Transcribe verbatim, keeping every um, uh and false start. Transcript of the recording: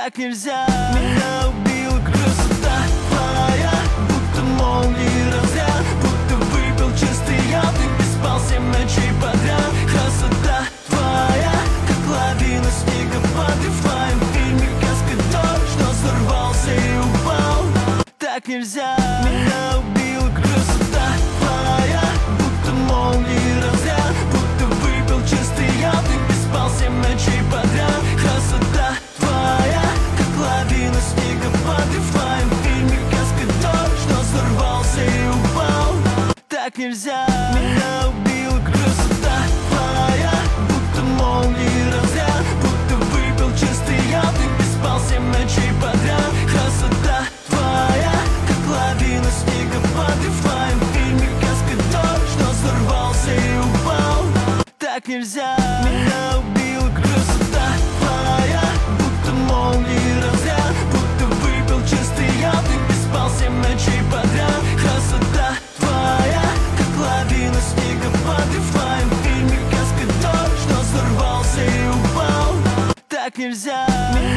Так нельзя. Меня убила красота твоя, будто молнии разряд, будто выпил чистый яд и не спал семь ночей подряд. Красота твоя, как лавина снегопад, и в твоем фильме каскадер, что сорвался и упал. Так нельзя. Меня убила красота твоя, будто молнии разряд, будто выпил чистый яд и не спал семь ночей подряд. Красота твоя, как лавина снегопад, и в твоем фильме каскадер, что сорвался и упал. Так нельзя. Меня убила красота твоя, будто молнии разряд, будто выпил чистый яд и не спал семь ночей подряд. Красота твоя, как лавина снегопад, и в твоем фильме каскадер, что сорвался и упал. Так нельзя. Меня убила красота твоя, будто молнии разряд, будто выпил чистый яд и не спал семь ночей подряд. Красота твоя, как лавина снегопад, и в твоем фильме каскадер, что сорвался и упал. Так нельзя.